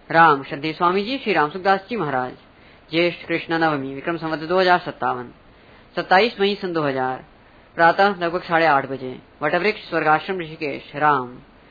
राम श्रद्धेय स्वामी जी श्री राम सुखदास जी महाराज। ज्येष्ठ कृष्ण नवमी विक्रम संवत 2057 27 मई सन 2000 प्रातः लगभग 8:30 बजे वटवृक्ष स्वर्गाश्रम ऋषिकेश। राम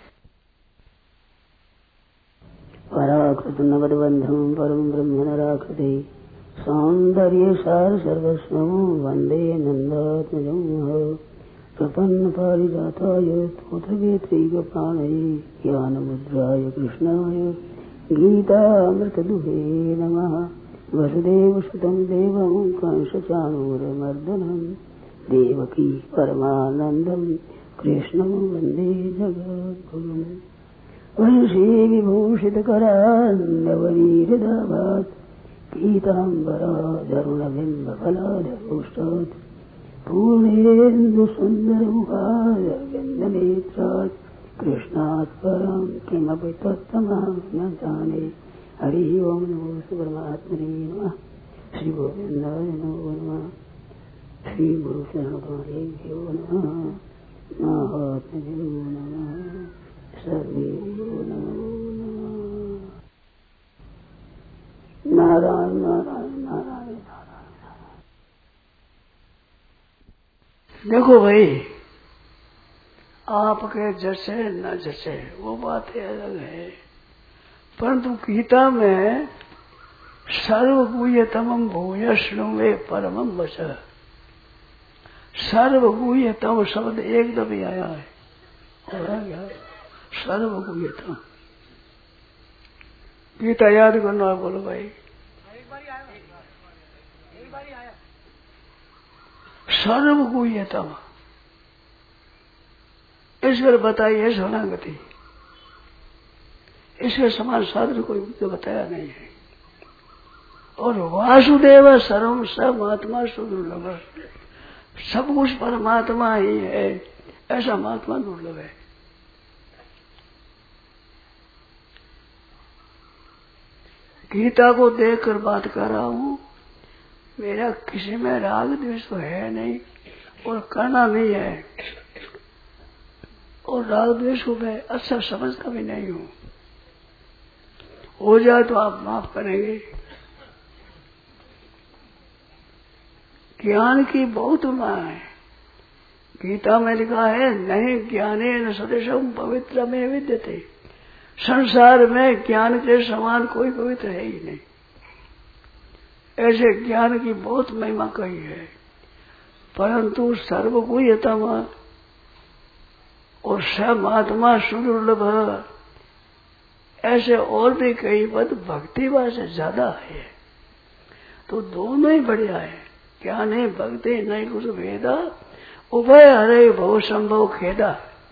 पराकृत नगदबंधम परम ब्रह्म नराकृते सौंदर्य सार सर्वस्व वंदे नंदात्मजं प्रपन्न पारिजाताय स्तोत्रवेत्रैकप्राणये ज्ञानमुद्राय कृष्णाय गीतामृतदुहे नमः। वसुदेवसुतं देवं कंसचाणूरमर्दनं देवकी परमानन्दं कृष्णं वन्दे जगद्गुरुम्। वंशी विभूषितकरान्नवनीहृदाभात् पीताम्बराधरुणबिम्बफलाधरोष्टात् पूर्णेन्दुसुन्दरमुखारविन्दनेत्रात् कृष्णात् परं किमपि तत्त्वमहं न जाने। हरि ओं नमो परमात्मने नमः। श्री गोविन्दाय नमो नमः। श्री गुरुशरणगुरुदेवो नमः। महात्मने नमः। सर्वेभ्यो नमो नमः। नारायण नारायण नारायण नारायण। देखो भाई, आपके जैसे न जैसे वो बातें अलग है, परंतु गीता में सर्वगुह्यतमं भूयश्नु वे परमं वच, सर्वगुह्यतम शब्द एक दफे आया है। सर्वगुह्यतम गीता याद करना है। बोलो भाई, सर्वगुह्यतम ईश्वर बताइए शरणागति, इसके समान साधन कोई तो बताया नहीं है। और वासुदेव सर्वम सब महात्मा सुदुर्लभ, सब कुछ परमात्मा ही है, ऐसा महात्मा दुर्लभ है। गीता को देखकर बात कर रहा हूँ। मेरा किसी में राग द्वेष तो है नहीं और करना नहीं है, और राग द्वेष को मैं अच्छा समझता भी नहीं हूँ। हो जाए तो आप माफ करेंगे। ज्ञान की बहुत मां है। गीता में लिखा है, नहीं ज्ञाने न सदृशम पवित्र में विद्यते। संसार में ज्ञान के समान कोई पवित्र है ही नहीं। ऐसे ज्ञान की बहुत महिमा कही है, परंतु सर्वगुह्यतम और समात्मा सुदुर्लभ ऐसे और भी कई पद भक्ति से ज्यादा है। तो दोनों ही बढ़िया है। ज्ञान है भक्ति नहीं कुछ भेदा, उभय हरे भव संभव खेदा।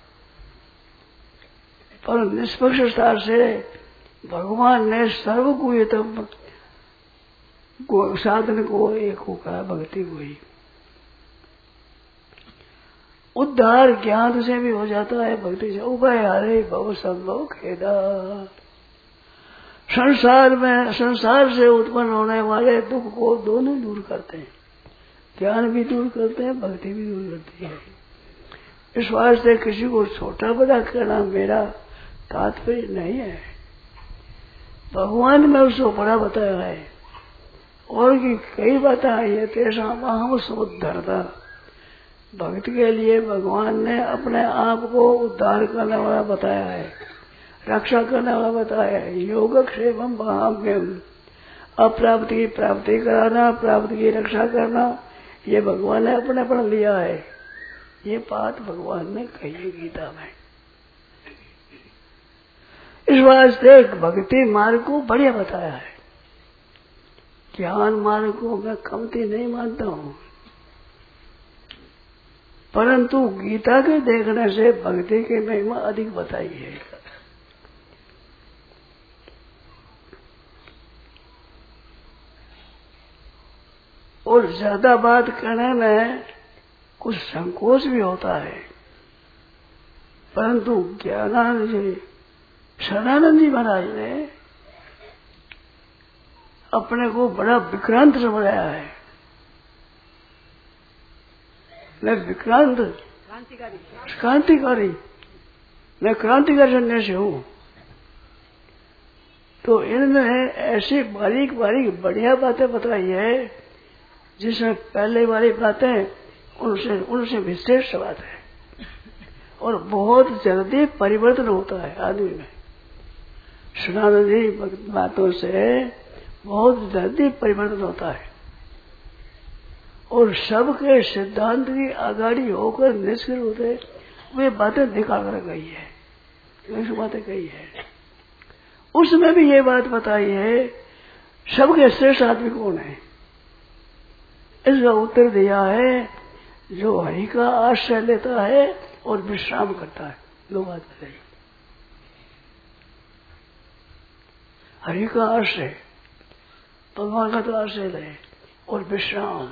पर निष्पक्षता से भगवान ने सर्वगुह्यतम साधन को एक को कहा, भक्ति को ही। उद्धार ज्ञान से भी हो जाता है, भक्ति से। उभय हरे भव संभव खेदा। संसार से उत्पन्न होने वाले दुख को दोनों दूर करते हैं। ज्ञान भी दूर करते हैं, भक्ति भी दूर करती है। इस वास्ते किसी को छोटा बड़ा करना मेरा तात्पर्य नहीं है। भगवान ने उसको बड़ा बताया है, और की कई बातें आई है। तेसा अहम समुद्धरता, भक्ति के लिए भगवान ने अपने आप को उद्धार करने वाला बताया है, रक्षा करने वाला बताया है। योगक्षेमम महाम्यम, अप्राप्त की प्राप्ति कराना, प्राप्त की रक्षा करना, ये भगवान ने अपने पर लिया है। ये बात भगवान ने कही है गीता में। इस वास्ते भक्ति मार्ग को बढ़िया बताया है। ज्ञान मार्ग को मैं कमती नहीं मानता हूँ, परंतु गीता के देखने से भक्ति की महिमा अधिक बताई है। और ज्यादा बात करने में कुछ संकोच भी होता है, परंतु ज्ञानानंद जी, सदानंद जी महाराज ने अपने को बड़ा विक्रांत समझाया है। मैं विक्रांत क्रांतिकारी, मैं क्रांतिकारी सन्यासी हूँ। तो इन्होंने ऐसी बारीक बारीक बढ़िया बातें बताई है जिसमें पहले वाली बातें उनसे विशेष बात है और बहुत जल्दी परिवर्तन होता है आदमी में। सनातन बातों से बहुत जल्दी परिवर्तन होता है और सबके सिद्धांत की आगाड़ी होकर निष्क्रिय होते वे बातें निकाल कर गई है, ऐसी बातें कही है। उसमें भी ये बात बताई है सबके श्रेष्ठ आदमी कौन है। इसका उत्तर दिया है जो हरि का आश्रय लेता है और विश्राम करता है। दो बात बताई, हरि का आश्रय, भगवान का तो आश्रय ले और विश्राम।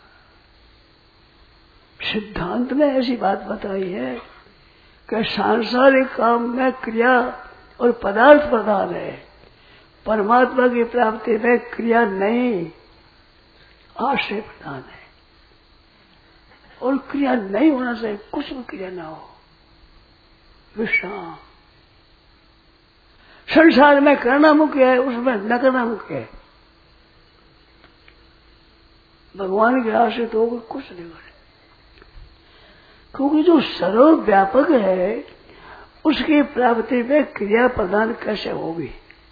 सिद्धांत में ऐसी बात बताई है कि सांसारिक काम में क्रिया और पदार्थ प्रधान है, परमात्मा की प्राप्ति में क्रिया नहीं, आश्रय प्रधान है। और क्रिया नहीं होना चाहिए, कुछ भी क्रिया ना हो, विश्राम। संसार में करना मुख्य है, उसमें न करना मुख्य है। भगवान के आश्रय तो होकर कुछ नहीं करे, क्योंकि जो सर्वव्यापक है उसकी प्राप्ति में क्रिया प्रदान कैसे होगी।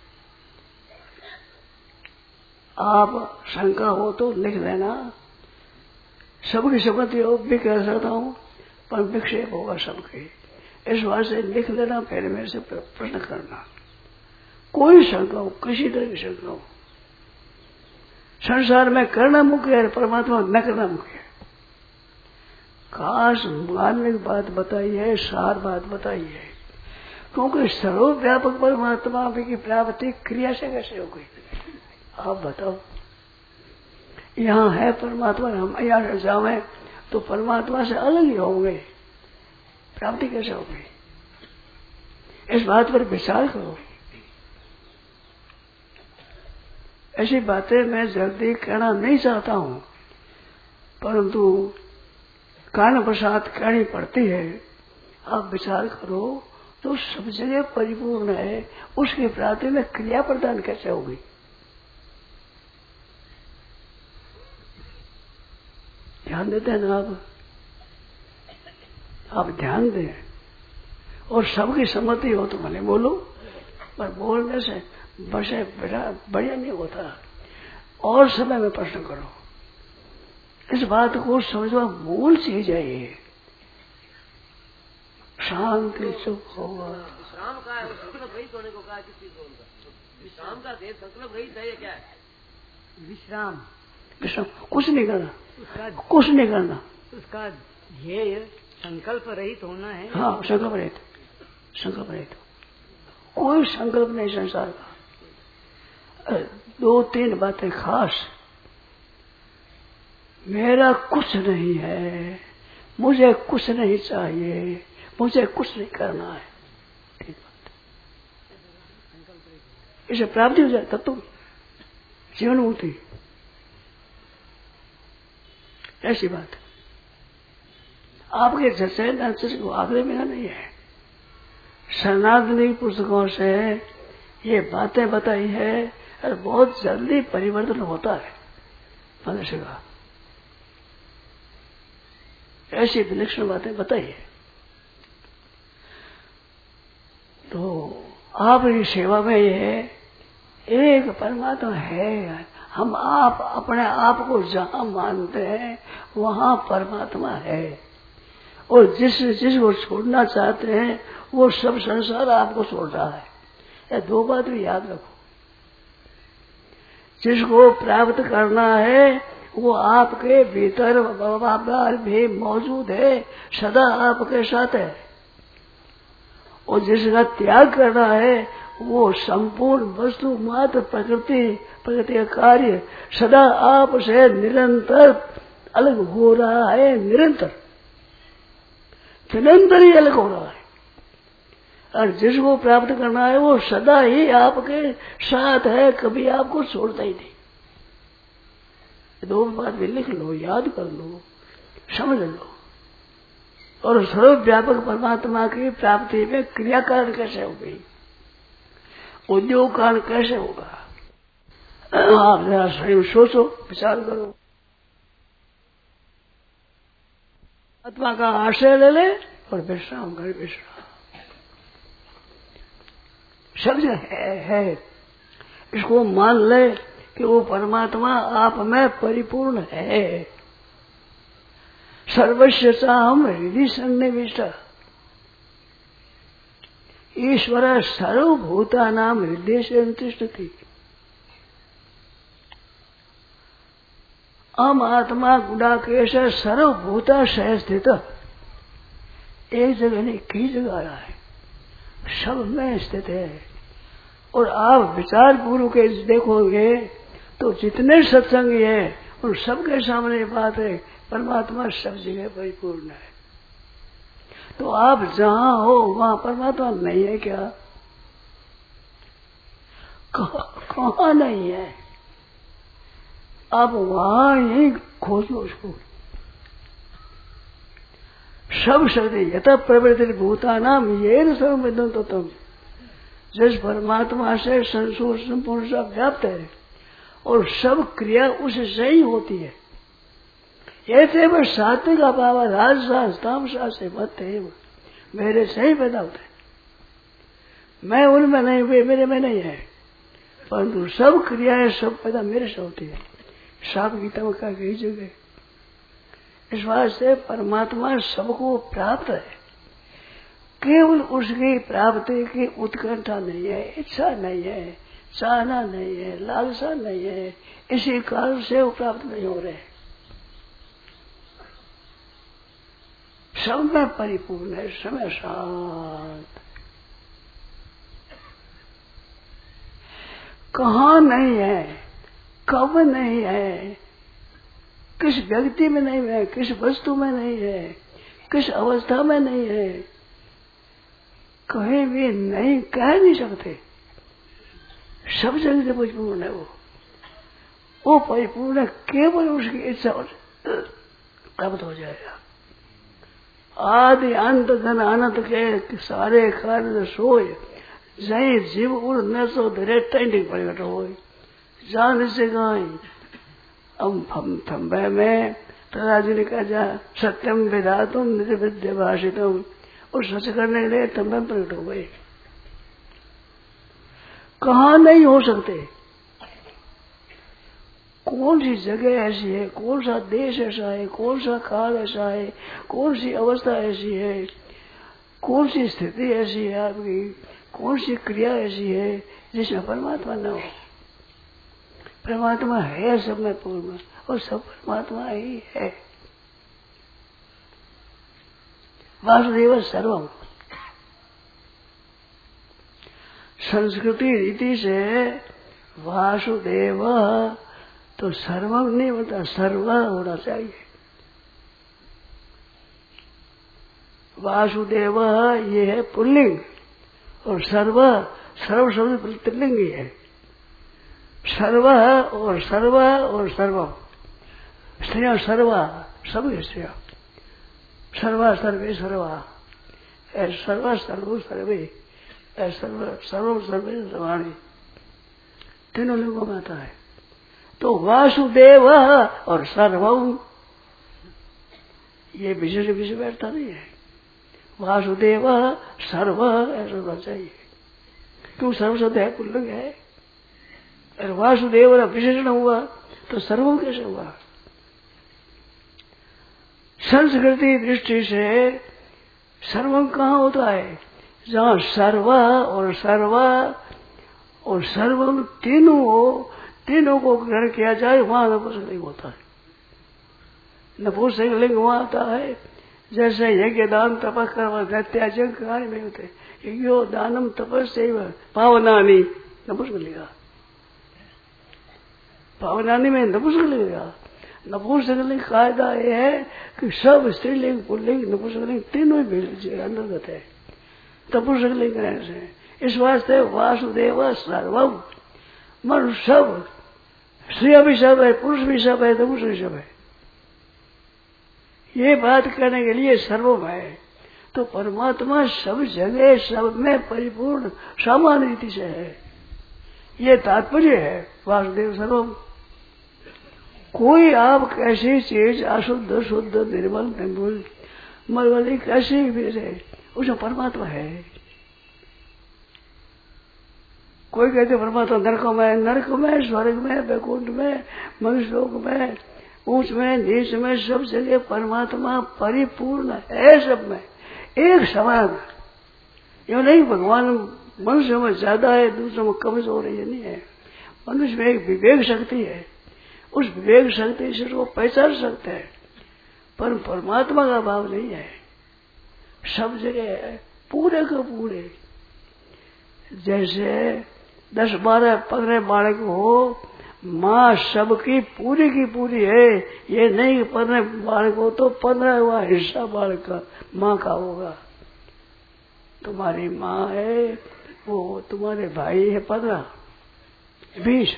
आप शंका हो तो लिख लेना, सबकी सम्मति हो भी कह सकता हूं पर विक्षेप होगा सबके, इस बात से लिख लेना, फिर मेरे से प्रश्न करना। कोई शंका हो, किसी तरह की शंका हो, संसार में करना मुख्य है, परमात्मा न करना मुख्य है। खास मानविक बात बताई है, सार बात बताई है, क्योंकि सर्वव्यापक परमात्मा की प्राप्ति क्रिया से कैसे हो गई। आप बताओ, यहाँ है परमात्मा, हम यहाँ से जावे तो परमात्मा से अलग ही होंगे, प्राप्ति कैसे होगी। इस बात पर विचार करो। ऐसी बातें मैं जल्दी कहना नहीं चाहता हूँ, परंतु कारण प्रसाद कहनी पड़ती है। आप विचार करो तो सब जगह परिपूर्ण है, उसकी प्राप्ति में क्रिया प्रदान कैसे होगी। ध्यान देते हैं ना आप ध्यान दें, और सबकी सम्मति हो तो भले बोलो, पर बोलने से बसे बढ़िया नहीं होता। और समय में प्रश्न करो, इस बात को समझना मूल चीज है। ये शांति चुप होगा। विश्राम का है, संकल्प रहित होने को कहा, किसी को विश्राम का संकल्प रहित है, क्या है विश्राम? विश्राम कुछ नहीं करना, कुछ नहीं करना, उसका ध्येय संकल्प रहित होना है। हाँ, संकल्प रहित, संकल्प रहित, कोई संकल्प नहीं संसार का। दो तीन बातें खास, मेरा कुछ नहीं है, मुझे कुछ नहीं चाहिए, मुझे कुछ नहीं करना है, ठीक बात। इसे प्राप्ति हो जाए तब तो जीवन मुक्ति, ऐसी बात। आपके जैसे नर्सिस को आग्रह मेरा नहीं है, सनातनी पुस्तकों से ये बातें बताई है और बहुत जल्दी परिवर्तन होता है मनुष्य का। ऐसी विलक्षण बातें बताई है। तो आपकी सेवा में ये एक परमात्मा है। हम आप अपने आप को जहां मानते हैं वहां परमात्मा है, और जिसको छोड़ना चाहते हैं वो सब संसार आपको छोड़ रहा है। ये दो बात भी याद रखो। जिसको प्राप्त करना है वो आपके भीतर बाहर भी मौजूद है, सदा आपके साथ है। और जिसका त्याग करना है वो संपूर्ण वस्तु मात्र प्रकृति का कार्य सदा आपसे निरंतर अलग हो रहा है, निरंतर ही अलग हो रहा है। और जिसको प्राप्त करना है वो सदा ही आपके साथ है, कभी आपको छोड़ता ही नहीं। दो बात भी लिख लो, याद कर लो, समझ लो। और सर्वव्यापक परमात्मा की प्राप्ति में क्रिया कारण कैसे हो गई, उद्योग काल कैसे होगा? आप जरा स्वयं सोचो, विचार करो। आत्मा का आश्रय ले ले और विश्राम कर, विश्राम शब्द है। इसको मान ले कि वो परमात्मा आप में परिपूर्ण है। सर्वस्व चाहम हृदय सन्निविष्ट ईश्वर सर्वभूतानां हृदय से तिष्ठति। अहम आत्मा गुडाकेश सर्वभूता सह स्थित। एक जगह नहीं, कई जगह रहा है, सब में स्थित है। और आप विचार पूर्वक देखोगे तो जितने सत्संग है उन सबके सामने बात है, परमात्मा सब जगह परिपूर्ण है। तो आप जहां हो वहां परमात्मा नहीं है क्या? कहाँ नहीं है? आप वहां ही खोजो उसको। सब शक्ति यथा प्रवृत्ति भूतानाम ये सर्वविदं तो तुम, जिस परमात्मा से संसूर संपूर्ण सब व्याप्त है और सब क्रिया उससे ही होती है। ये थे वह सात्विक अभाव राजसास तामसास से मत है, मेरे से ही पैदा होते हैं। मैं उनमें नहीं, वे मेरे में नहीं है, परंतु सब क्रियाएं सब पैदा मेरे से होती है। साप गीता में कहा गई जगह। इस वास्ते परमात्मा सबको प्राप्त है, केवल उसकी प्राप्ति की उत्कंठा नहीं है, इच्छा नहीं है, चाहना नहीं है, लालसा नहीं है, इसी कारण से वो प्राप्त नहीं हो रहे। सब में परिपूर्ण है, समय शांत। कहाँ नहीं है, कब नहीं है, किस व्यक्ति में नहीं है, किस वस्तु में नहीं है, किस अवस्था में नहीं है, कहीं भी नहीं कह नहीं सकते। सब जगह से परिपूर्ण है वो परिपूर्ण है, केवल उसकी इच्छा प्राप्त हो जाएगा। आदि अंत घन अनंत के सारे कार्य सोए जय जीव उड़ न सो धरे टेंडिंग प्रकट हो जान से गाय। अब हम थम्बे में प्रहलाद जी ने कहा जा सत्यम विधातुम निर्विद्य भाषितम, और सच करने के लिए थम्बे में प्रकट हो गए। कहाँ नहीं हो सकते? कौन सी जगह ऐसी है, कौन सा देश ऐसा है, कौन सा काल ऐसा है, कौन सी अवस्था ऐसी है, कौन सी स्थिति ऐसी है आपकी, कौन सी क्रिया ऐसी है जिसमें परमात्मा न हो? परमात्मा है सब में पूर्ण, और सब परमात्मा ही है। वासुदेव सर्वम। संस्कृति रीति से वासुदेव तो सर्वम नहीं होता, सर्व होना चाहिए। वासुदेव ये है पुल्लिंग, और सर्व शब्द स्त्रीलिंग ही है। सर्व और सर्व और सर्वम, स्त्रियां सर्वा, सब स्त्रियां सर्वा सर्वे सर्वा, सर्वा सर्व सर्वे, सर्व सर्वे सर्वाणी, तीनों लिंगों में आता है। तो वासुदेव और सर्वम ये विशेष विशेष बैठता नहीं है। वासुदेव सर्व ऐसा होना चाहिए, क्यों सर्व शब्द है, पुल्लिंग है। और वासुदेव विशेषण हुआ तो सर्वम कैसे हुआ? संस्कृति दृष्टि से सर्वम कहाँ होता है? जहाँ सर्व और सर्वम तीनों हो, तीनों को ग्रहण किया जाए, वहां नपुंसकलिंग होता है। नपुंसकलिंग वहां आता है जैसे यज्ञ दान तपस कर्म दैत्याजन कार्य में होते, यज्ञो दानम तपस्यैव पावनानि, नपुंसकलिंग। पावनानि में नपुंसकलिंग। नपुंसकलिंग कायदा ये है कि सब स्त्रीलिंग पुल्लिंग नपुंसकलिंग तीनों ही अंतर्गत है नपुंसकलिंग से। इस वास्ते वासुदेव सर्वम, मन सब, स्त्री भी सब है, पुरुष भी सब है, नपुंसक भी सब है। ये बात करने के लिए सर्वम है। तो परमात्मा सब जगह सब में परिपूर्ण सामान्य रीति से है। ये तात्पर्य है वासुदेव सर्वम। कोई आप कैसी चीज अशुद्ध शुद्ध निर्मल निर्मूल मलवाली कैसी भी रहे, उसमें परमात्मा है। कोई कहते परमात्मा नरक में स्वर्ग में वैकुंठ में मनुष्य लोक में ऊंच में नीच में सब जगह परमात्मा परिपूर्ण है, सब में एक समान। यो नहीं भगवान मनुष्य में ज्यादा है दूसरों में कमजोर है, ये नहीं है। मनुष्य में एक विवेक शक्ति है, उस विवेक शक्ति से वो पहचान सकते हैं, पर परमात्मा का भाव नहीं है। सब जगह है पूरे के पूरे। जैसे 10-12-15 बालक हो, माँ सबकी पूरी की पूरी है। ये नहीं 15 बालक हो तो 15वां हिस्सा बालक का माँ का होगा। तुम्हारी माँ है, वो तुम्हारे भाई है 15-20,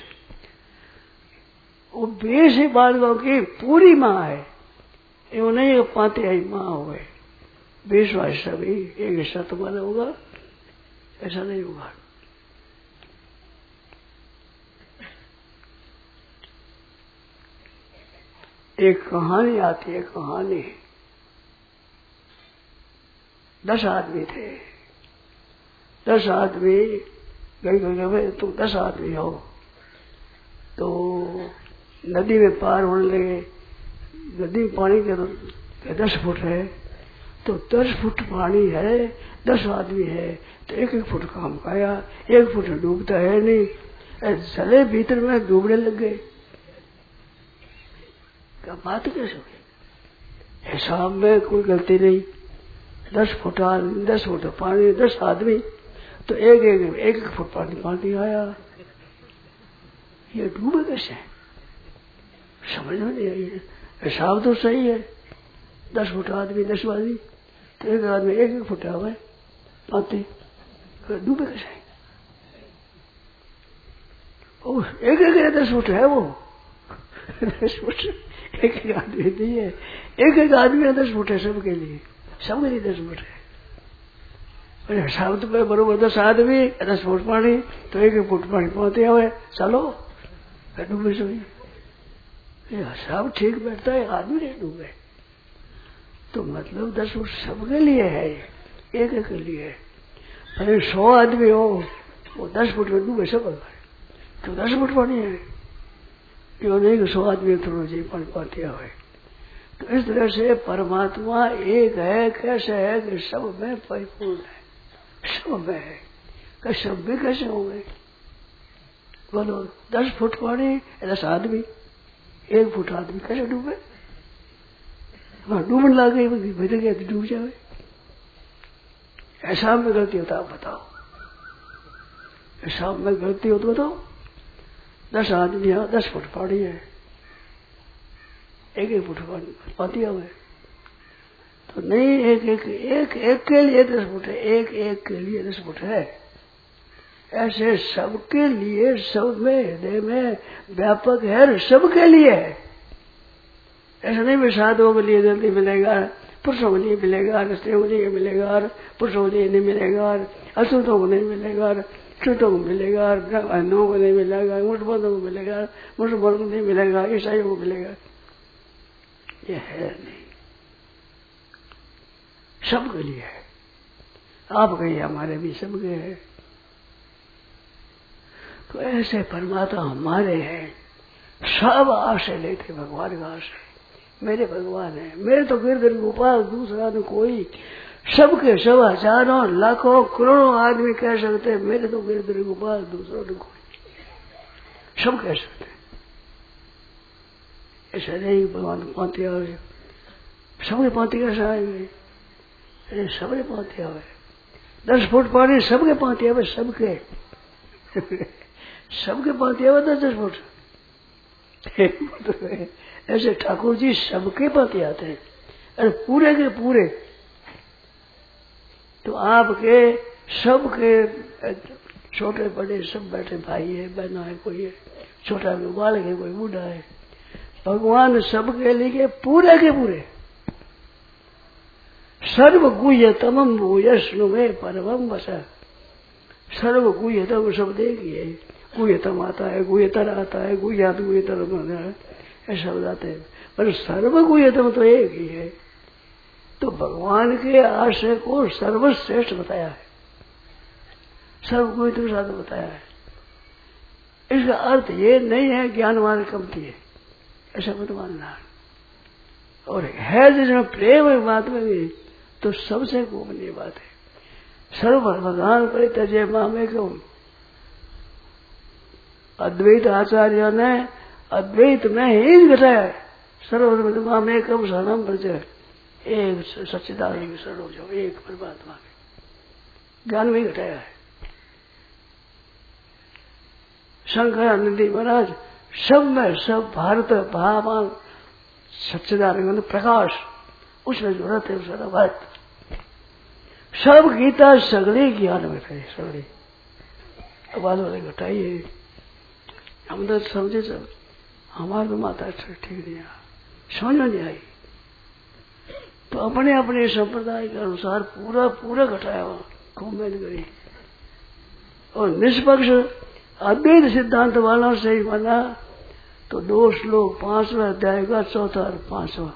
वो 20 ही बालकों की पूरी माँ है। ये नहीं 5 माँ हो गए, 20वां हिस्सा भी एक हिस्सा तुम्हारा होगा, ऐसा नहीं होगा। एक कहानी आती है, कहानी 10 आदमी थे। 10 आदमी गए, तुम 10 आदमी हो तो नदी में पार होने लगे। नदी में पानी के 10 फुट है, तो 10 फुट पानी है, 10 आदमी है तो 1-1 फुट काम खाया, 1 फुट डूबता है नहीं, चले भीतर में डूबने लग गए। क्या बात कैसे हुई? हिसाब में कोई गलती नहीं। 10 फुट पानी, 10 आदमी तो 1-1 फुट पानी आया। ये डूबे कैसे? समझ में नहीं आई। हिसाब तो सही है, 10 फुट आदमी 10 आदमी तो 1 आदमी 1-1 फुट आवे पाती, डूबे कैसे? 1-1 10 फुट है वो 10 फुट 1-1 आदमी नहीं है, 1-1 आदमी 10 फुट है सबके लिए, सबके लिए 10 फुट है। हिसाब तो बरोबर 10 आदमी 10 फुट पानी तो 1-1 फुट पानी पाते हुए चलो डूबे सभी। ये हिसाब ठीक बैठता है, आदमी नहीं डूबे। तो मतलब 10 फुट सबके लिए है, 1-1 के लिए। अरे 100 आदमी हो वो 10 फुट में डूबे सब, तो 10 फुट पानी है। क्यों नहीं 100 आदमी थोड़ा जी पानी पाते हुए। तो इस तरह से परमात्मा एक है। कैसे है कि सब में परिपूर्ण है, सब में है। कि सब भी कैसे होंगे बोलो? 10 फुट पानी 10 आदमी, 1 फुट आदमी कैसे डूबे? वहां डूबने लग गई, भीतर गया तो डूब जाए। ऐसा में गलती होता है बताओ? ऐसा में गलती हो तो बताओ? 10 आदमी है, 10 फुट पानी है, 1-1 फुट पाती हुए तो नहीं, एक के लिए 10 फुट है, 1-1 के लिए 10 फुट है। ऐसे सबके लिए, सब में हृदय में व्यापक है, सबके लिए है। ऐसा नहीं भी साधुओं के लिए जल्दी मिलेगा, पुरुषों को नहीं मिलेगा, स्त्रियों को नहीं मिलेगा, पुरुषों को नहीं मिलेगा, अशुद्धों को नहीं मिलेगा, शुद्धों को मिलेगा, हिंदुओं को नहीं मिलेगा, मुसलमानों को मिलेगा, मुसलमानों को नहीं मिलेगा, ईसाइयों को मिलेगा। ये है नहीं, सबके लिए है। आपके ही हमारे भी सबके है। तो ऐसे परमात्मा हमारे हैं, सब आशय लेते भगवान का आशय। मेरे भगवान है, मेरे तो गिरधर गोपाल, दूसरा तो कोई। सबके सब हजारों लाखों करोड़ों आदमी कह सकते हैं मेरे तो गिरधर गोपाल, दूसरा तो कोई। सब कह सकते हैं। ऐसा नहीं भगवान पाती आवे, सबके पाती कैसे आएंगे? सबके पाती आवे, 10 फुट पानी सबके पाती आवे, सबके सबके पाती आवे 10 फुट। ऐसे ठाकुर जी सबके पाती आते हैं, अरे पूरे के पूरे। तो आपके सबके छोटे बड़े सब बैठे, भाई है, बहना है, कोई है छोटा, कोई बालक है, कोई बूढ़ा है। भगवान सबके लिए पूरे के पूरे। सर्व गुह्यतमं भूयस्नु में परमं वस। सर्व गुह्यतम सब देखिए, गुह्यतम आता है, गुह्यतर आता है, गुह्यात गुह्यतर ऐसा बताते हैं। पर सर्व गुह्यतम तो एक ही है। तो भगवान के आश्रय को सर्वश्रेष्ठ बताया है, सर्वगुह्यतम साधन बताया है। इसका अर्थ ये नहीं है ज्ञान मार्ग कमती है, ऐसा मत मानना। और है जिसमें प्रेम है बात में भी, तो सबसे गोपनीय बात है। सर्व भगवान परित्यज्य मामेकम, अद्वैत आचार्य ने अद्वैत में ही घटाया है। सर्व मामेकम शरणम प्रजय, एक सच्चिदानंद शरण हो जाओ, एक परमात्मा के ज्ञान में घटाया है। शंकरानंद महाराज सब में सब भारत भावान सच्चिदानंद प्रकाश, उसमें जरूरत है सारा बात। सब गीता सगले ज्ञान में थे, सगले आवाज वाले घटाइए। हम तो समझे सब, हमारे तो माता ठीक नहीं आ, समझ में नहीं आई। तो अपने अपने संप्रदाय के अनुसार पूरा पूरा घटाया हुआ, खूब मेहनत करी। और निष्पक्ष अद्वैत सिद्धांत वालों से ही बना तो 2 श्लोक 5वां अध्याय का 4था और 5वां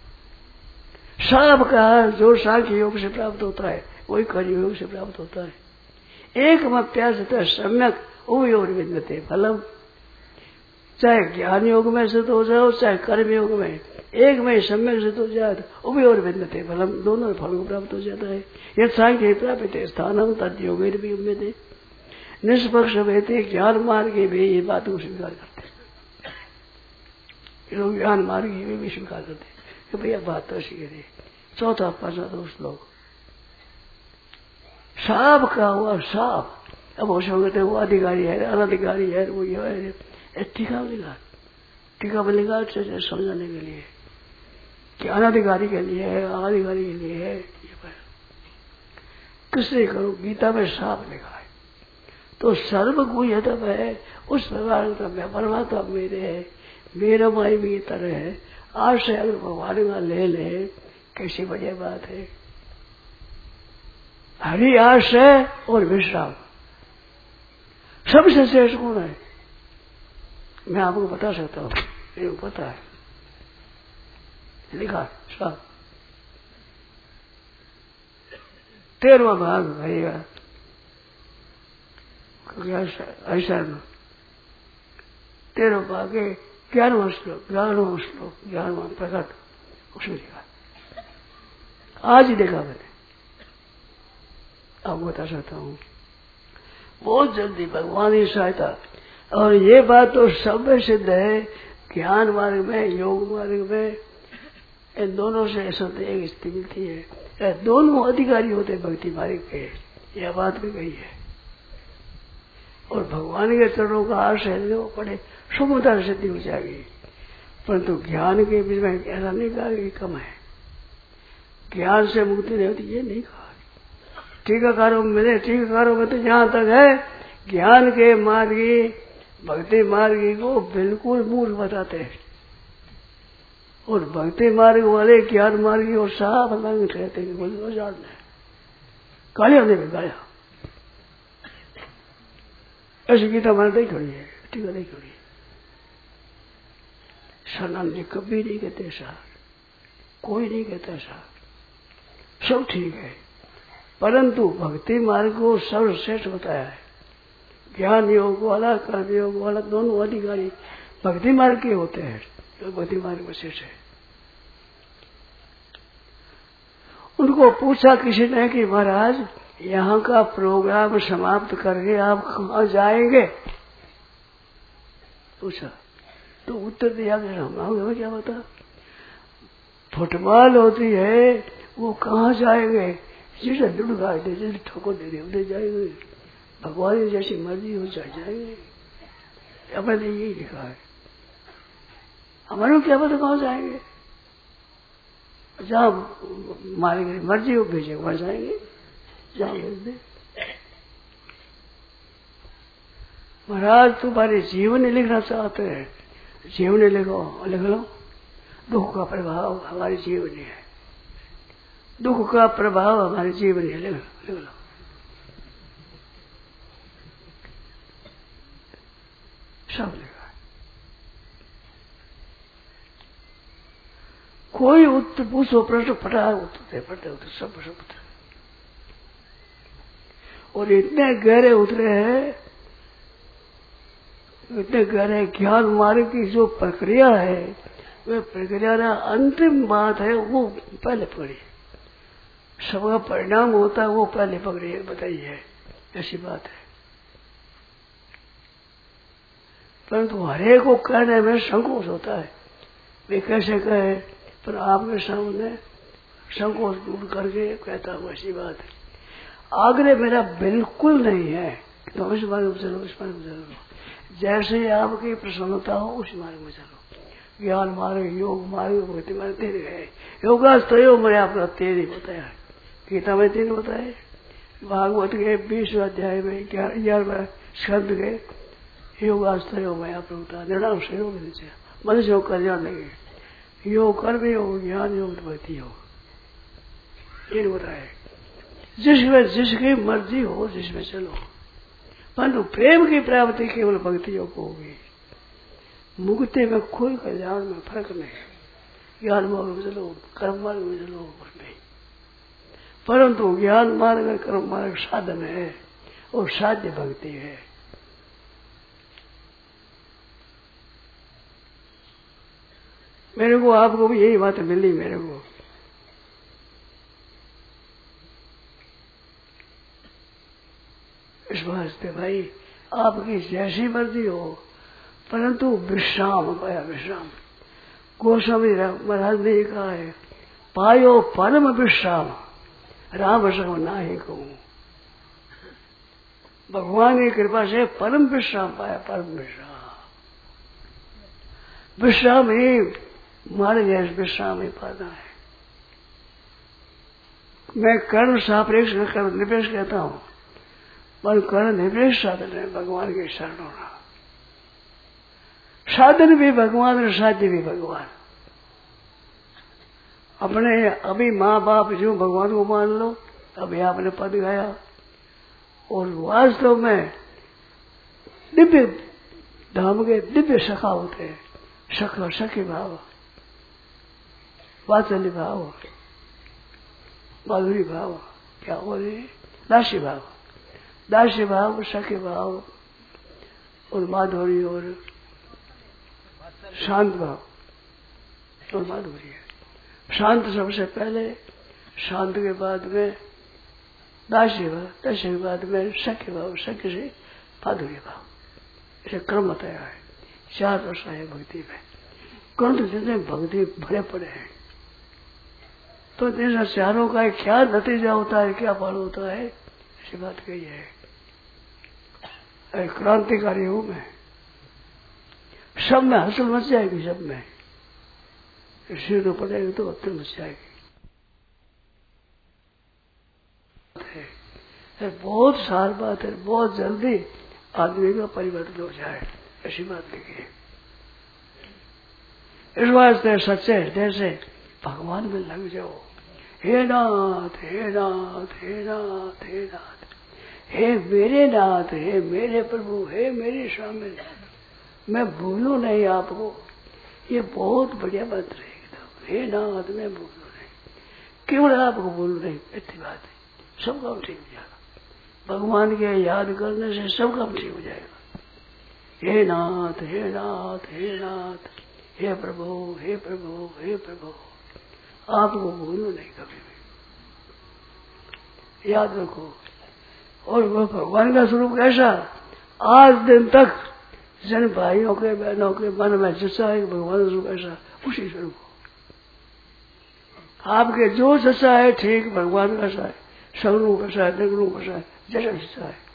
साफ कहा, जो सांख्य योग से प्राप्त होता है वही कर्म योग से प्राप्त होता है। एक मप्यास सम्यक उभयोर विद्यते फलम, चाहे ज्ञान योग में सिद्ध हो जाओ चाहे कर्म योग में, एक में सम्यक सिद्ध हो जाए तो उभयोर विद्यते फलम, दोनों फल को प्राप्त हो जाता है। यह सांख्य प्राप्त है स्थानम तद योग भी उम्मीद, निष्पक्ष रहते ज्ञान मार्ग भी ये बात को स्वीकार करते, लोग ज्ञान मार्ग भी स्वीकार करते कि भैया बात तो ऐसी है। 4था 5वां 2 श्लोक साफ का हुआ साफ। अब हो सकते वो अधिकारी है अनधिकारी है, वो ये है, टीका मिलेगा, टीका मिलेगा समझाने के लिए कि अनधिकारी के लिए है अधिकारी के लिए है। ये किससे करो, गीता में साफ लिखा है। तो सर्व गुह्यतम है, उस प्रकार का परमात्मा मेरे है, मेरा माई भी तरह है। आश्रय अगर भगवान का ले ले, कैसी बढ़िया बात है। हरि आश्रय और विश्राम सबसे श्रेष्ठ गुण है। मैं आपको बता सकता हूँ, मेरे को पता है, लिखा सब 13वां भाग भैया ऐसा 13वां भाग 11वां श्लोक 11वां प्रकट, उसमें लिखा। आज ही देखा मैंने, आपको बता सकता हूँ बहुत जल्दी भगवान की सहायता। और ये बात तो सब में सिद्ध है, ज्ञान मार्ग में योग मार्ग में इन दोनों से ऐसा एक स्थिति मिलती है, दोनों अधिकारी होते भक्ति मार्ग के, यह बात भी कही है। और भगवान के चरणों का आश्रय पड़े सुगमता से सिद्धि हो जाएगी। परंतु ज्ञान के बीच में ऐसा नहीं कहा कि कम है, ज्ञान से मुक्ति नहीं होती, ये नहीं कहा। टीकाकारों में मिले, टीकाकारों में तो जहां तक है ज्ञान के मार्गी भक्ति मार्गी को बिल्कुल मूर्ख बताते हैं, और भक्ति मार्ग वाले ज्ञान मार्गी और साफ अंग कहते हैं बोलो जानना है, गालिया देवे गाया। ऐसी गीता मान नहीं खड़ी है, टीका नहीं खड़ी। सनातन जी कभी नहीं कहते सार, कोई नहीं कहता सार, सब ठीक है। परंतु भक्ति मार्ग को सर्वश्रेष्ठ बताया है। ज्ञान योग वाला कर्म योग वाला दोनों अधिकारी भक्ति मार्ग के होते हैं, तो भक्ति मार्ग में शेष है। उनको पूछा किसी ने कि महाराज यहाँ का प्रोग्राम समाप्त करके आप कहाँ जाएंगे, पूछा। तो उत्तर दिया कि हमें क्या बता, फुटबॉल होती है वो कहाँ जाएंगे, जिसे दुर्गा दे जिसे ठोकर दे दे जाएंगे, भगवान जैसी मर्जी हो जाएंगे। अपने ने यही लिखा है, हमारे क्या पता कहाँ जाएंगे, जहाँ मारेंगे मर्जी हो भेजे वहां जाएंगे, जहाँ भेज दे। महाराज तुम्हारे जीवन लिखना चाहते हैं, जीवन लिखो, लिख लो। दुख का प्रभाव हमारे जीवन है, दुख का प्रभाव हमारे जीवन है, लिख लो। सब लिखा है। कोई उत्तर पूछो प्रश्न फटा उत्तर फटे उत्तर सब उत्तर। और इतने गहरे उतरे हैं, इतने गहरे ज्ञान मार्ग की जो प्रक्रिया है, वह प्रक्रिया ना अंतिम बात है वो पहले पकड़ी। सबका परिणाम होता है वो पहले पकड़ी है, बताइए ऐसी बात है। परंतु हरेक को कहने में संकोच होता है, वे कैसे कहे, पर आपके सामने संकोच दूर करके कहता हूँ ऐसी बात है। आग्रह मेरा बिल्कुल नहीं है तो इस मार्ग में चलो, इस मार्ग में चलो, जैसे आपकी प्रसन्नता हो उस मार्ग में चलो। ज्ञान मार्ग, योग मार्ग, भक्ति मार्ग 3 गए। योगास्त्रयो मैंने आपका 3 ही बताया, गीता में 3 बताए, भागवत के 20 अध्याय में 11 स्कंद के योगास्त्रयो में आपने बताया। निर्णाम से योग नीचे मनुष्य योग कल्याण लगे, योग कर्म योग, ज्ञान योग, भक्ति योग, 3 बताए। जिसमें जिसकी मर्जी हो जिसमें चलो, परंतु प्रेम की प्राप्ति केवल भक्ति योग को होगी। मुक्ति में कोई कल्याण में फर्क नहीं। ज्ञान मार्ग में चलो, कर्म मार्ग में चलो, नहीं। परंतु ज्ञान मार्ग और कर्म मार्ग साधन है और साध्य भक्ति है। मेरे को आपको भी यही बात मिली। मेरे को इस वास्ते भाई आपकी जैसी मर्जी हो, परंतु विश्राम पाया। विश्राम गोस्वामी महाराज ने कहा है, पायो परम विश्राम राम संग नाही कहूं। भगवान की कृपा से परम विश्राम पाया। परम विश्राम, विश्राम ही मार्ग है, विश्राम ही पाना है। मैं कर्म सापेक्ष कर्म निपेक्ष कहता हूं, पर कर्म निपेक्ष साधन है भगवान के शरण होना। साधन भी भगवान और साध्य भी भगवान। अपने अभी माँ बाप जो भगवान को मान लो, अभी आपने पद गाया, और वास्तव में दिव्य धाम के दिव्य सखा होते हैं। सखा सखी भाव, वात्सल्य भाव, माधुरी भाव, क्या बोले, दासी भाव, दासी भाव, सखी भाव और माधुरी और शांत भाव और माधुरी है। शांत सबसे पहले, शांत के बाद में दासी भाव, दासी के बाद में सखी भाव, सखी से माधुरी भाव, इसे क्रम बताया है। 4 वर्ष है भक्ति में। कौन तो जितने भक्ति भरे पड़े हैं, तो जैसा चारों का क्या नतीजा होता है, क्या फल होता है, ऐसी बात कही है। क्रांतिकारी हूं मैं, सब में हसल मच जाएगी, सब में सिर तो पड़ेगी तो हसल मच जाएगी। बहुत सार बात है, बहुत जल्दी आदमी का परिवर्तन हो जाए, ऐसी बात लिखी है। इस वास्ते सच्चे हृदय से भगवान में लग जाओ। हे नाथ, हे नाथ, हे नाथ, हे नाथ, हे मेरे नाथ, हे मेरे प्रभु, हे मेरे स्वामी, मैं भूलू नहीं आपको। ये बहुत बढ़िया बात रहेगी। हे नाथ, मैं भूलू नहीं, केवल आपको भूलू नहीं, इतनी बात है। सब काम ठीक हो जाएगा। भगवान के याद करने से सब काम ठीक हो जाएगा। हे नाथ, हे नाथ, हे नाथ, हे प्रभु, हे प्रभु, हे प्रभु, आपको भूलो नहीं कभी भी, याद रखो। और वो भगवान का स्वरूप कैसा, आज दिन तक जन भाइयों के बहनों के मन में जैसा है भगवान का स्वरूप ऐसा, उसी स्वरूप आपके जो जैसा है ठीक भगवान कैसा है, सगुण कैसा है, निर्गुण कैसा है, जैसा जैसा है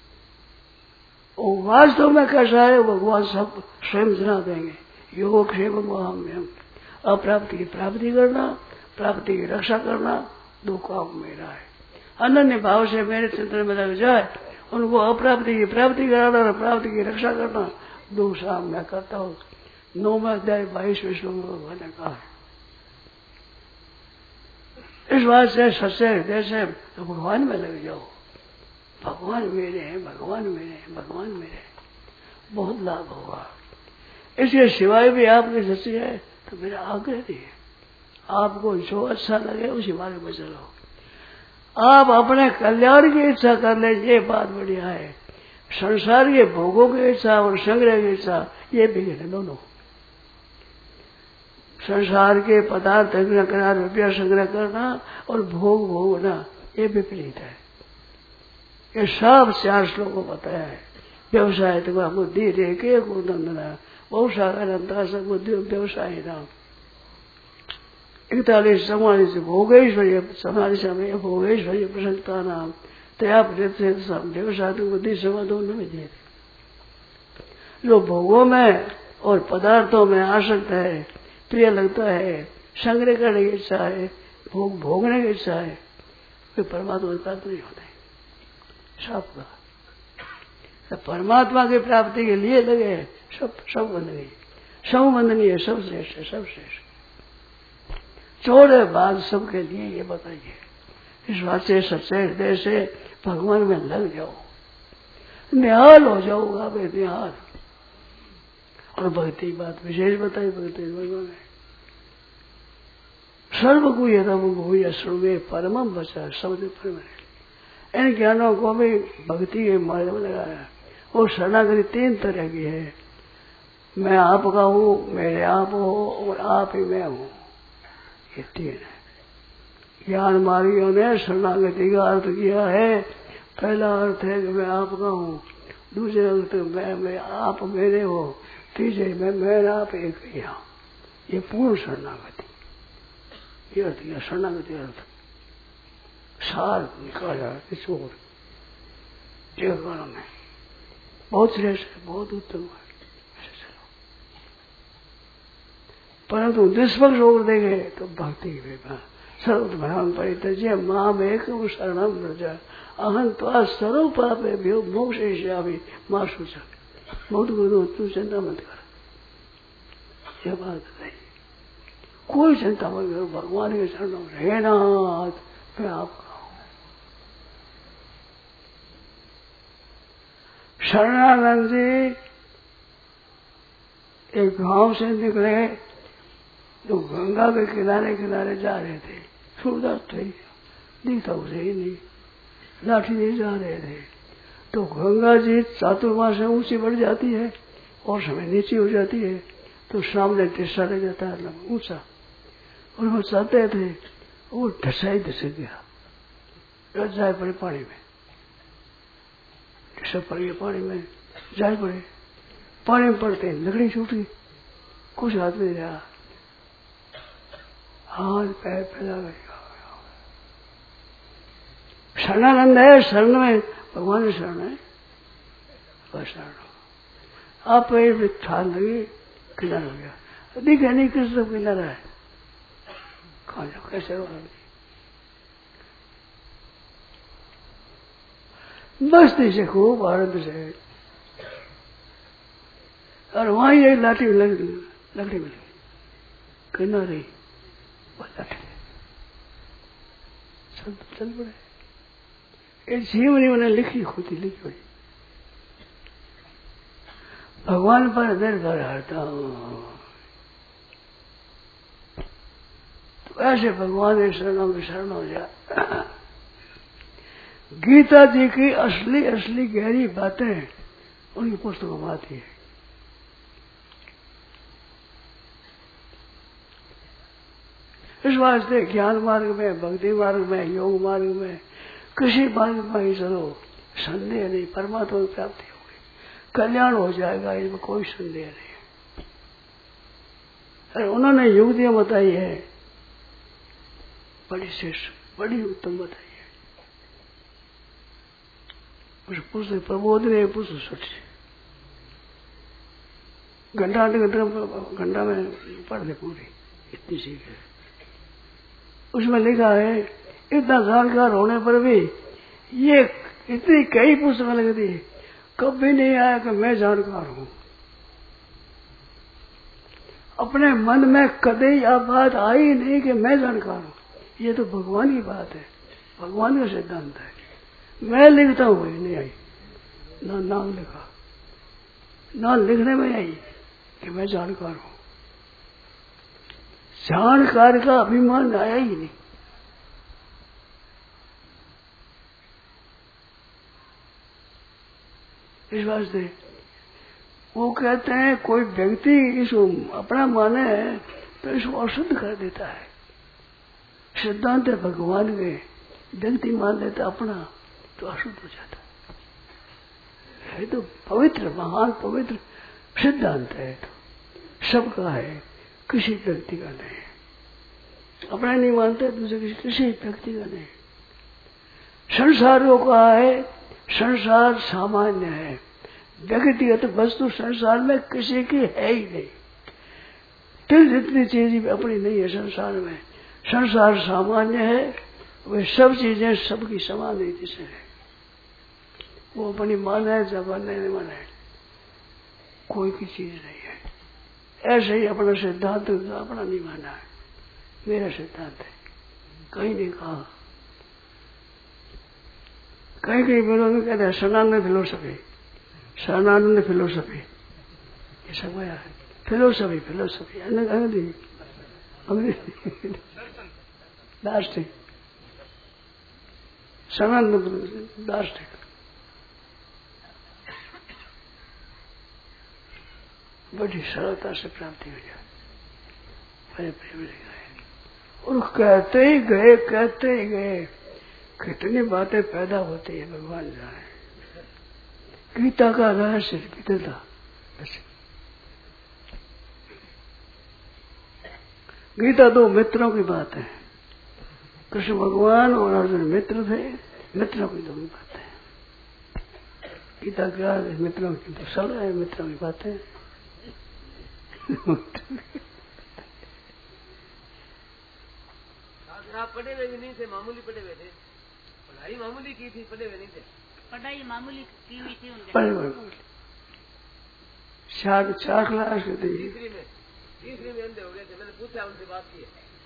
वो वास्तव में कैसा है, भगवान सब स्वयं जना देंगे। योग क्षेम महाम्यम, अप्राप्ति की प्राप्ति करना, प्राप्ति की रक्षा करना, 2 काम मेरा है। अनन्य भाव से मेरे चिंतन में लग जाए, उनको अप्राप्ति की प्राप्ति कराना और प्राप्ति की रक्षा करना, 2 काम मैं करता हूँ। 9वें अध्याय 22वें श्लोक में भगवान ने कहा है। इस बात से सच्चे हृदय से भगवान में लग जाओ। भगवान मेरे हैं, भगवान मेरे हैं, भगवान मेरे हैं। बहुत लाभ होगा। इसलिए सिवाय भी आपकी सच्ची है तो मेरा आग्रह नहीं है, आपको जो अच्छा लगे उसी मार्ग में चलो। आप अपने कल्याण की इच्छा कर ले, ये बात बढ़िया है। संसार के भोगों की इच्छा और संग्रह की इच्छा ये बिगड़ है दोनों। संसार के पदार्थ संग्रह करना, रुपया संग्रह करना और भोग भोगना ये विपरीत है। ये सब 4 श्लोकों को बताया है। व्यवसाय तो बुद्धि रेखे को नंदना बहुत सागर सब बुद्धि व्यवसाय नाम 41-44 भोगेश्वर्य समाधि समय भोगेश्वर्य प्रसन्नता नाम तया व्यवसाय बुद्धि समाधो न विजय। जो भोगों में और पदार्थों में आसक्त है, प्रिय लगता है, संग्रह करने की इच्छा है, भोगने की इच्छा है, वे परमात्मा की प्राप्ति नहीं होते सबका। परमात्मा की प्राप्ति के लिए लगे सब बंदनीय, सब बंदनीय, सब श्रेष्ठ है, सब श्रेष्ठ। चौड़े बात सबके लिए ये बताइए। इस बात से सच्चे हृदय से भगवान में लग जाओ, निहाल हो जाओगा वे निहाल। और भक्ति बात विशेष बताई भक्ति भगवान ने सर्व को ये भूय सर्वे परमम बचा शब्द परम। इन ज्ञानों को भी भक्ति के मार्ग में लगाया। और शरणागति 3 तरह की है। मैं आपका हूँ, मेरे आप हो और आप ही मैं हूँ, ये 3 है। ज्ञान मार्गियों ने शरणागति का अर्थ किया है। पहला अर्थ है कि मैं आपका हूँ, दूसरे अर्थ मैं आप मेरे हो, तीसरे मैं आप एक ही हूँ। ये पूर्ण शरणागति, ये अर्थ किया शरणागति अर्थ। सार निकाला किशोर जगह में बहुत श्रेष्ठ है, बहुत उत्तम है। परंतु निष्पक्ष होकर देखे तो भक्ति की सर्वभ्राम परित्यज्य माम एकम शरणम व्रज अहं त्वा सर्व पापेभ्यो मोक्षयिष्यामि मा शुचः। बहुत गुरु तू चिंता मत कर, यह बात बताइए। कोई चिंता मत करो, भगवान के शरणों में हे नाथ मैं आपका हूँ। शरणानंद जी एक गांव से निकले तो गंगा के किनारे किनारे जा रहे थे। सूरदास थे, दिखता उसे ही नहीं, लाठी नहीं जा रहे थे। तो गंगा जी चातुर्मास से ऊंची बढ़ जाती है और समय नीचे हो जाती है, तो सामने टिस्सा लग जाता है ऊंचा, और वो चाहते थे वो ढसा ही धसक गया, रच जाए पड़े पानी में। टिस्सा पड़ गया पानी में, जाए पड़े, पानी में पड़ते लकड़ी छूटी, कुछ हाथ नहीं रहा, हाथ पैर फैला गया। शरणानंद है, शरण में भगवान शरण है, बस शरण। आप पैर ठाल लगी, किनारा हो गया, दिखे नहीं किस तरफ किनारा है, कहा जाओ कैसे हो। मस्ती से खूब आनंद से, और वहां एक लाठी लकड़ी मिली किनारे, चल पड़े। ये जीवनी उन्हें लिखी खुद ही लिखी हुई, भगवान पर निर्भर रहता हूँ। तो ऐसे भगवान के शरणों की शरण हो जाए। गीता जी की असली असली गहरी बातें उनकी पुस्तकों में आती है। इस वास्ते ज्ञान मार्ग में, भक्ति मार्ग में, योग मार्ग में, किसी मार्ग में ही चलो, संदेह नहीं, परमात्मा की प्राप्ति होगी, कल्याण हो जाएगा, इसमें कोई संदेह नहीं। अरे उन्होंने युक्तियां बताई है, बड़ी श्रेष्ठ, बड़ी उत्तम बताई है। उस पुस्तक प्रबोधन पुस्तक सोच घंटा में पढ़ दे पूरी, इतनी सीख है। उसमें लिखा है इतना जानकार होने पर भी ये इतनी कई पुस्तकें लगती, कभी नहीं आया कि मैं जानकार हूं। अपने मन में कभी यह बात आई नहीं कि मैं जानकार हूं। ये तो भगवान की बात है, भगवान का सिद्धांत है। मैं लिखता हूं नहीं आई, ना नाम लिखा, ना लिखने में आई कि मैं जानकार हूं। जानकार का अभिमान आया ही नहीं। इस वास्ते वो कहते हैं कोई व्यक्ति इसको अपना माने तो इसको अशुद्ध कर देता है। सिद्धांत है भगवान के, व्यक्ति मान लेता अपना तो अशुद्ध हो जाता है। तो पवित्र, महान पवित्र सिद्धांत है, तो सबका है, किसी व्यक्ति का नहीं। अपना नहीं मानते दूसरे किसी व्यक्ति का नहीं। संसारों का है, संसार सामान्य है, व्यक्तिगत वस्तु संसार में किसी की है ही नहीं। तिल जितनी चीज अपनी नहीं है संसार में। संसार सामान्य है, वे सब चीजें सबकी समान रीति से है। वो अपनी माने जमाने नहीं माने, कोई की चीज नहीं है। ऐसे ही अपना सिद्धांत अपना नहीं माना है, मेरा सिद्धांत है, कहीं नहीं कहा। कहीं कहीं विरोध में कहते हैं सनातन फिलोसफी, शरणानंद फिलोसफी, ये सब आया है। फिलोसफी फिलोसफी अंग्रेजी दार्शनिक, शरणानंद दार्शनिक। बड़ी सरलता से प्राप्ति हो जाए, बड़े प्रेम ले गए और कहते ही गए कितनी बातें पैदा होती है भगवान जाने। गीता का रहस्य गीता, गीता दो मित्रों की बात है। कृष्ण भगवान और अर्जुन मित्र थे, मित्रों की दो बात है। गीता क्या है? मित्रों की तो सब है, मित्रों की बातें। आप पढ़े हुए भी नहीं थे, मामूली पढ़े हुए थे, पढ़ाई मामूली की थी, पढ़े हुए नहीं थे। पढ़ाई मामूली की हुई थी उनके, चार क्लास की थी। तीसरी में अंधे हो गए थे। मैंने पूछा, उनसे बात की,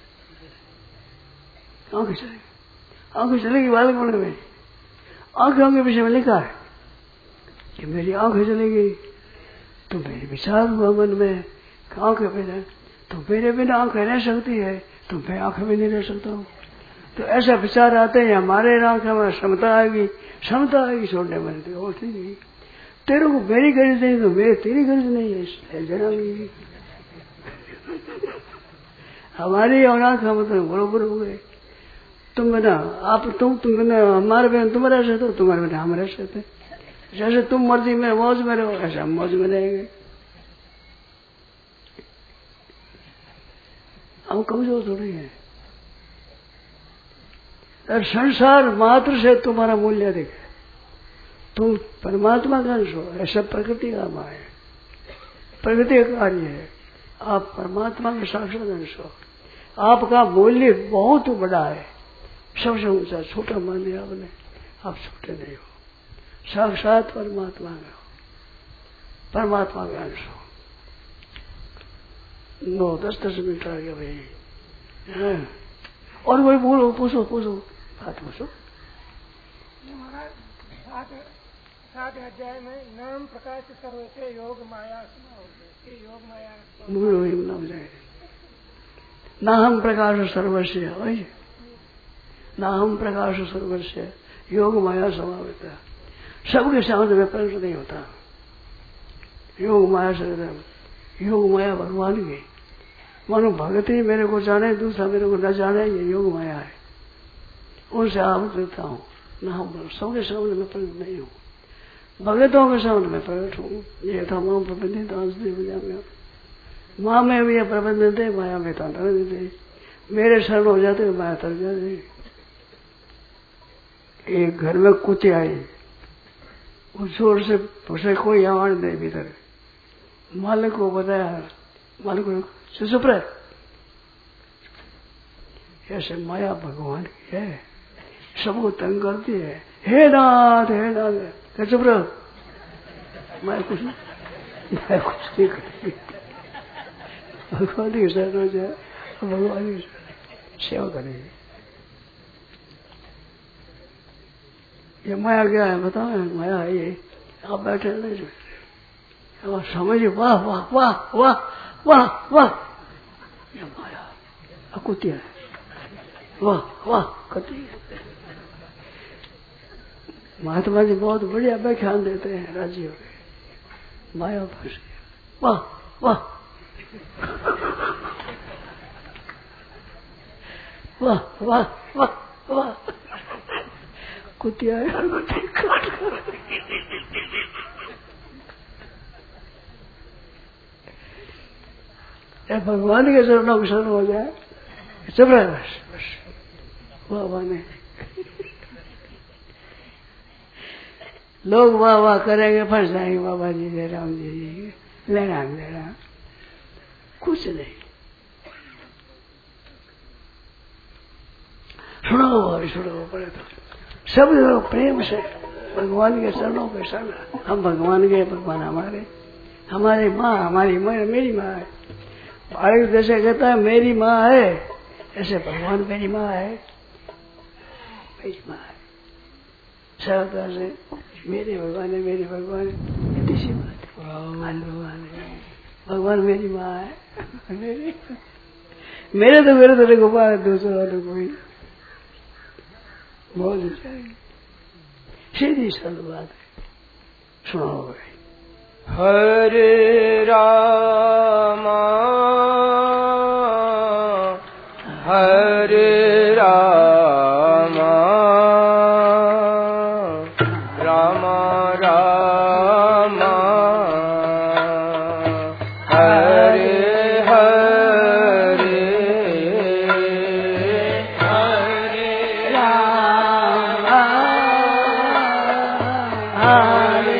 आंखें चलेगी बालक होने में। आंखों के विषय में लिखा है कि मेरी आंखें चलेगी तो मेरे विचार हुआ मन में, आंखें बिना तो मेरे बिना आंखें रह सकती है, तो मैं आंखें भी नहीं रह सकता हूँ। तो ऐसा विचार आते हैं हमारे आंखें में क्षमता आएगी छोड़ने में, तो ठीक है। तेरे को मेरी गरज नहीं तो मेरी तेरी गरज नहीं है, जना नहीं। हमारी और आंख मतलब बरोबर हो गए। तुम बिना आप तुम बिना हमारे बिना तुम रह सकते हो, तुम्हारे बिना हम रह सकते। जैसे तुम मर्जी में मौज में रहो, ऐसे हम मौज में रहेंगे। हम कमजोर थोड़ी है। संसार मात्र से तुम्हारा मूल्य अधिक है। तुम परमात्मा का अंश हो, ऐसा प्रकृति का माया है, प्रकृति का कार्य है। आप परमात्मा के साक्षात अंश हो। आपका मूल्य बहुत बड़ा है, सबसे ऊंचा। छोटा मान लिया आपने, आप छोटे नहीं हो, साक्षात परमात्मा में हो, परमात्मा का अंश हो। 9-10 मिनट आ गया भाई। और कोई बोलो, पूछो बात पूछो। महाराज 7 अध्याय में नाम प्रकाश सर्वस्य योग माया, योग माया नाम जाए ना हम प्रकाश सर्वस्य, ना हम प्रकाश सर्वस्य योग माया समावेत है। सबके सामने में प्रकट नहीं होता। योग माया से, योग माया भगवान की, मानो भगत ही मेरे को जाने, दूसरा मेरे को न जाने, ये योग माया है। उनसे आप देता हूँ न, हम सबके सामने में प्रकट नहीं हूँ, भगतों के सामने में प्रकट हूँ। ये था माँ प्रबंधित माँ में भी प्रबंध थे, माया में था थे। मेरे शरण हो जाते माया तर जाते। एक घर में कुत्ते आए, उस जोर से उसे कोई आवाज नहीं भीतर। मालिक को बताया, मालिक को चुप रहे, ऐसे माया भगवान की है, सबको तंग करती है। हे नाथ चुप रहो, मैं कुछ नहीं करती। भगवान की शरण हो जाए, भगवान की सेवा करेंगे। ये माया क्या है बताओ? माया है ये, आप बैठे नहीं, समझ वाह वाह वाह वाह वाह वाह माया अकुतिया वाह वाह कति महात्मा जी बहुत बढ़िया व्याख्यान देते हैं, राजी हो गए, माया फंस गया, वाह वाह वाह वाह वाह वाह कुतिया भगवान के चरणों के शरण हो जाए, चुप रहे बस बस वाह वाह नहीं। लोग वाह वाह करेंगे, फंस जाएंगे, बाबा जी जय राम जी लेना कुछ नहीं। सुनो पड़े तो सब लोग प्रेम से भगवान के चरणों पे शरण, हम भगवान के, भगवान हमारे, हमारी माँ हमारी माँ मेरी माँ है। भारत जैसे कहता है मेरी माँ है, ऐसे भगवान मेरी माँ है, मेरी माँ है। सब तरह से मेरे भगवान है, मेरे भगवान है, इतनी सी बात है। भगवान है, भगवान मेरी माँ है, मेरे तो गोपाल है, दूसरा तो कोई बहुत ऊंचाई सीधी सरल बात है। सुनो भाई, हरे रामा हरे रामा रामा रामा हरे हरे हरे रामा हरे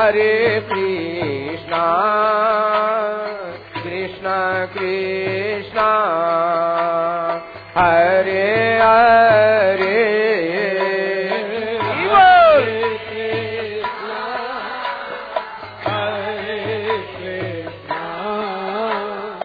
Hare Krishna Krishna Krishna Hare Hare